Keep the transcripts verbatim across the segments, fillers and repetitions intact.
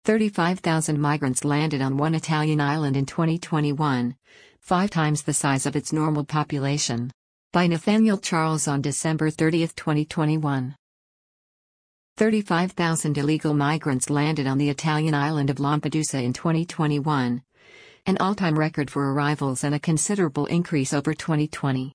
thirty-five thousand migrants landed on one Italian island in twenty twenty-one, five times the size of its normal population. By Nathaniel Charles on December thirtieth, twenty twenty-one. thirty-five thousand illegal migrants landed on the Italian island of Lampedusa in twenty twenty-one, an all-time record for arrivals and a considerable increase over twenty twenty.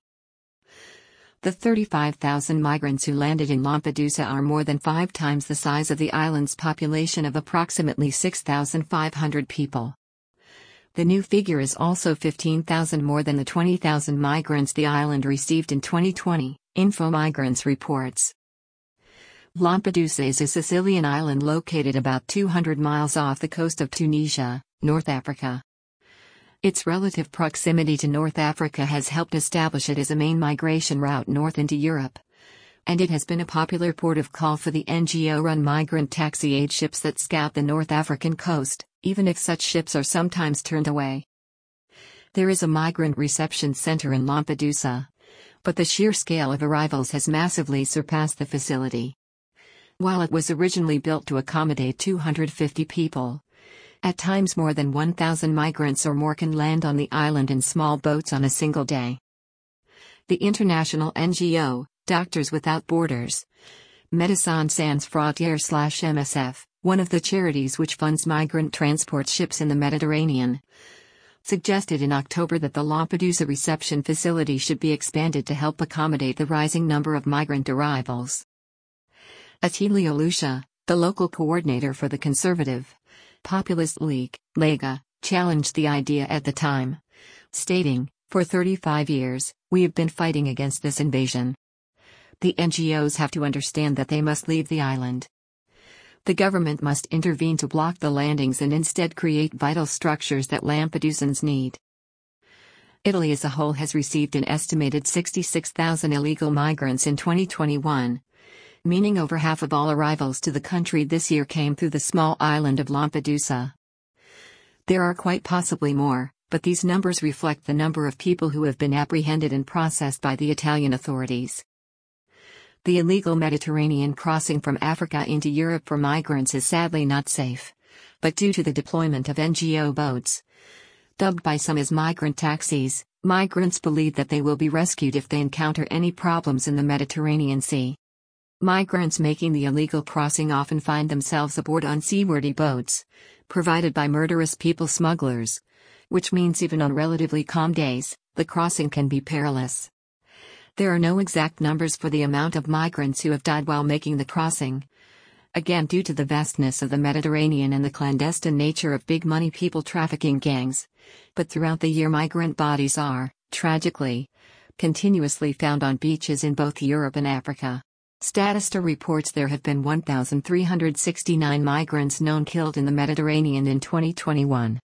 The thirty-five thousand migrants who landed in Lampedusa are more than five times the size of the island's population of approximately six thousand five hundred people. The new figure is also fifteen thousand more than the twenty thousand migrants the island received in twenty twenty, InfoMigrants reports. Lampedusa is a Sicilian island located about two hundred miles off the coast of Tunisia, North Africa. Its relative proximity to North Africa has helped establish it as a main migration route north into Europe, and it has been a popular port of call for the N G O-run migrant taxi aid ships that scout the North African coast, even if such ships are sometimes turned away. There is a migrant reception center in Lampedusa, but the sheer scale of arrivals has massively surpassed the facility. While it was originally built to accommodate two hundred fifty people, at times more than one thousand migrants or more can land on the island in small boats on a single day. The international N G O, Doctors Without Borders, Médecins Sans Frontières M S F, one of the charities which funds migrant transport ships in the Mediterranean, suggested in October that the Lampedusa reception facility should be expanded to help accommodate the rising number of migrant arrivals. Attilio Lucia, the local coordinator for the conservative Populist League, Lega, challenged the idea at the time, stating, "For thirty-five years, we have been fighting against this invasion. The N G Os have to understand that they must leave the island. The government must intervene to block the landings and instead create vital structures that Lampedusans need." Italy as a whole has received an estimated sixty-six thousand illegal migrants in twenty twenty-one. Meaning over half of all arrivals to the country this year came through the small island of Lampedusa. There are quite possibly more, but these numbers reflect the number of people who have been apprehended and processed by the Italian authorities. The illegal Mediterranean crossing from Africa into Europe for migrants is sadly not safe, but due to the deployment of N G O boats, dubbed by some as migrant taxis, migrants believe that they will be rescued if they encounter any problems in the Mediterranean Sea. Migrants making the illegal crossing often find themselves aboard unseaworthy boats, provided by murderous people smugglers, which means even on relatively calm days, the crossing can be perilous. There are no exact numbers for the amount of migrants who have died while making the crossing, again due to the vastness of the Mediterranean and the clandestine nature of big money people trafficking gangs, but throughout the year migrant bodies are, tragically, continuously found on beaches in both Europe and Africa. Statista reports there have been one thousand three hundred sixty-nine migrants known killed in the Mediterranean in twenty twenty-one.